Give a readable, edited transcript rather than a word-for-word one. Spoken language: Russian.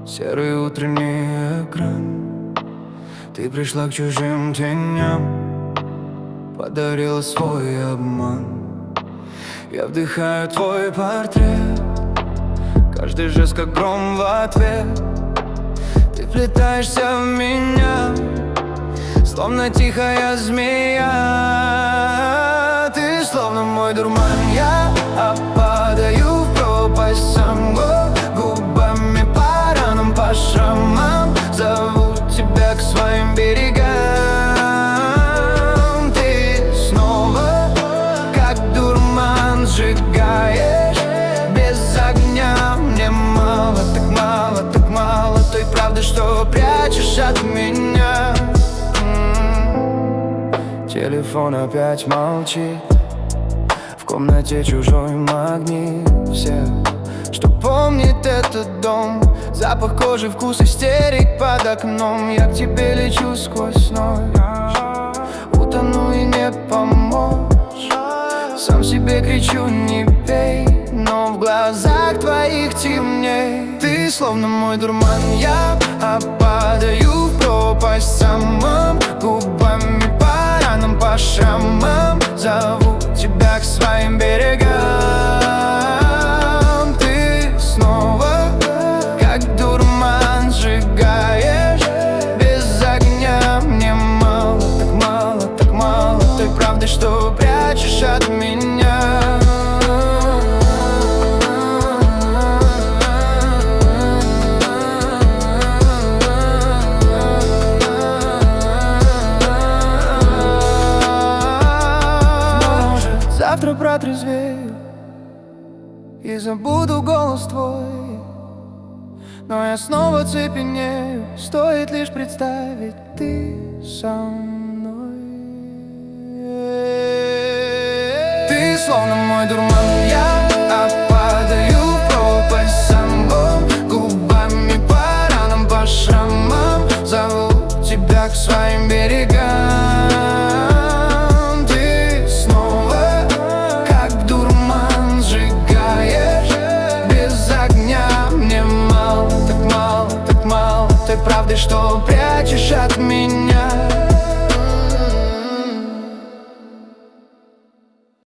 Серый утренний экран. Ты пришла к чужим теням, подарила свой обман. Я вдыхаю твой портрет, каждый жест как гром в ответ. Ты вплетаешься в меня, словно тихая змея. Ты словно мой дурман, я падаю в пропасть сам. Губами по ранам, по шрамам зову тебя к своим берегам. Ты снова, как дурман, сжигаешь без огня. Мне мало, так мало, так мало той правды, что прячешь от меня. Телефон опять молчит, в комнате чужой магнит. Все, что помнит этот дом, запах кожи, вкус истерик под окном. Я к тебе лечу сквозь ночь, утону и не помочь. Сам себе кричу: не пей, но в глазах твоих темней. Ты словно мой дурман, я падаю в пропасть самым. Губами по ранам, по шрамам зову тебя к своим берегам. Ты снова, как дурман, сжигаешь без огня. Мне мало, так мало, так мало той правды, что прячешь от меня. Завтра протрезвею и забуду голос твой, но я снова цепенею, стоит лишь представить, ты со мной. Ты словно мой дурман, я падаю в пропасть сам. Губами по ранам, по шрамам зову тебя к своим берегам. Правды, что